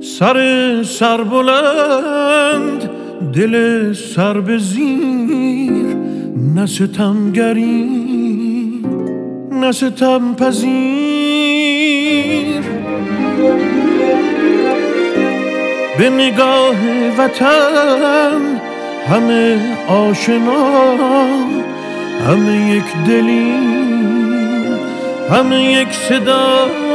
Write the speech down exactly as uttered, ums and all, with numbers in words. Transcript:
سر سر بلند دل سر به زیر، نه ستمگری نه ستم پذیر. به نگاه وطن همه آشنا، همه یک دلی، همه یک صدا.